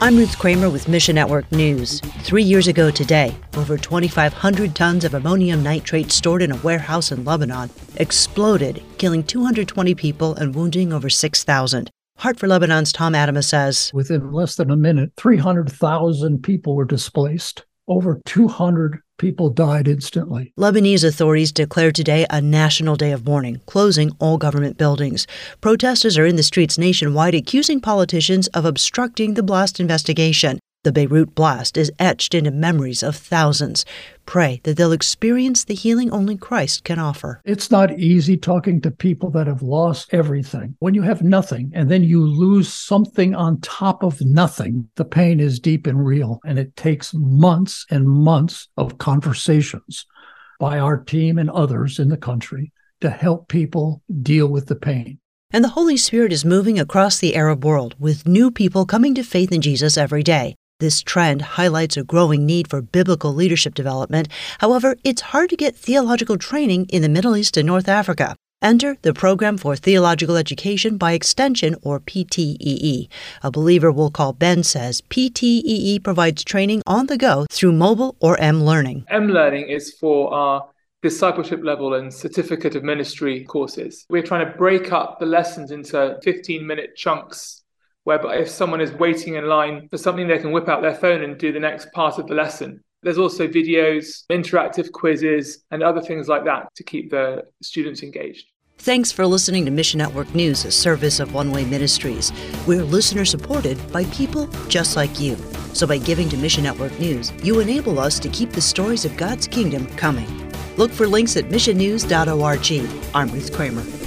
I'm Ruth Kramer with Mission Network News. 3 years ago today, over 2,500 tons of ammonium nitrate stored in a warehouse in Lebanon exploded, killing 220 people and wounding over 6,000. Heart for Lebanon's Tom Adama says, within less than a minute, 300,000 people were displaced. Over 200 people died instantly. Lebanese authorities declared today a national day of mourning, closing all government buildings. Protesters are in the streets nationwide accusing politicians of obstructing the blast investigation. The Beirut blast is etched into memories of thousands. Pray that they'll experience the healing only Christ can offer. It's not easy talking to people that have lost everything. When you have nothing and then you lose something on top of nothing, the pain is deep and real, and it takes months and months of conversations by our team and others in the country to help people deal with the pain. And the Holy Spirit is moving across the Arab world, with new people coming to faith in Jesus every day. This trend highlights a growing need for biblical leadership development. However, it's hard to get theological training in the Middle East and North Africa. Enter the Program for Theological Education by Extension, or PTEE. A believer we'll call Ben says PTEE provides training on the go through mobile or M-Learning. M-Learning is for our discipleship level and certificate of ministry courses. We're trying to break up the lessons into 15-minute chunks, whereby if someone is waiting in line for something, they can whip out their phone and do the next part of the lesson. There's also videos, interactive quizzes, and other things like that to keep the students engaged. Thanks for listening to Mission Network News, a service of One Way Ministries. We're listener-supported by people just like you. So by giving to Mission Network News, you enable us to keep the stories of God's kingdom coming. Look for links at missionnews.org. I'm Ruth Kramer.